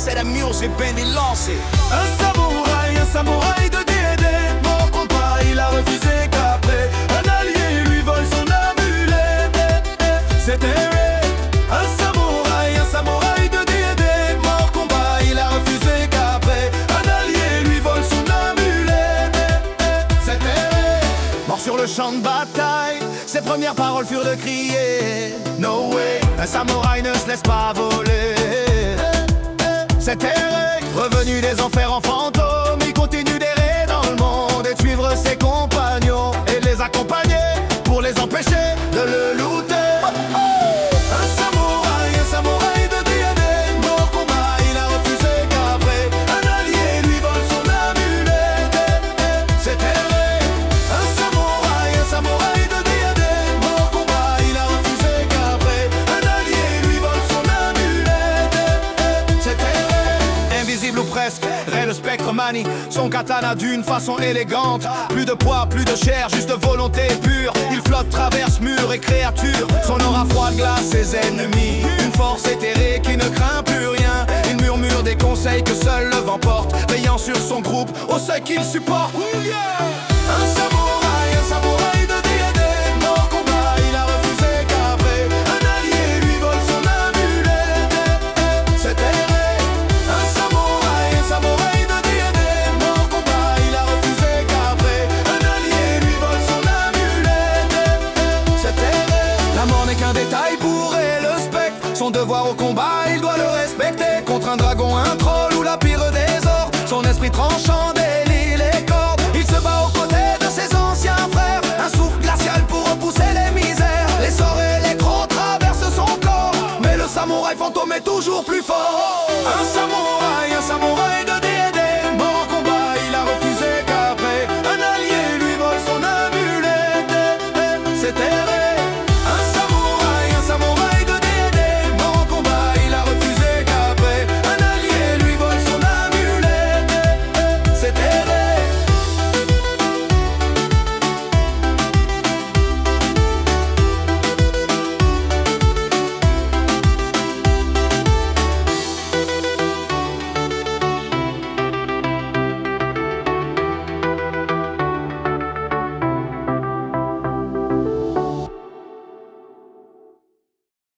c'est la musique, baby, lancez. Un samouraï de D&D, mort combat, il a refusé qu'après un allié lui vole son amulette. C'était un samouraï de D&D, mort combat, il a refusé qu'après un allié lui vole son amulette. C'était mort sur le champ de bataille, ses premières paroles furent de crier no way, un samouraï ne se laisse pas voler. C'était revenu des enfers en fantôme, il continue d'errer dans le monde et de suivre ses compagnons et de les accompagner pour les empêcher de le looter. Un samouraï de D&D, mort combat, il a refusé qu'après un allié lui vole son amulette. C'était vrai. Un samouraï de D&D, mort combat, il a refusé qu'après un allié lui vole son amulette. C'était vrai. Invisible ou presque, Ray le spectre manie son katana d'une façon élégante. Plus de poids, plus de chair, juste volonté pure. Il flotte, traverse murs et créatures. Son aura froide glace ses ennemis. Une force éthérée qui ne craint plus rien. Il murmure des conseils que seul le vent porte, veillant sur son groupe au seuil qu'il supporte. Un samouraï de D&D, mort combat, il a refusé qu'après un allié lui vole son amulette. C'était vrai. Un samouraï de D&D, mort combat, il a refusé qu'après un allié lui vole son amulette. C'était vrai. La mort n'est qu'un détail pour Ray le spectre. Son devoir au combat, il doit le respecter. Contre un dragon, un troll ou la pire des ordres, son esprit tranchant délie les cordes. Il se bat aux côtés de ses anciens frères, un souffle glacial pour repousser les misères. Les sorts et les crocs traversent son corps, mais le samouraï fantôme est toujours plus fort. Un samouraï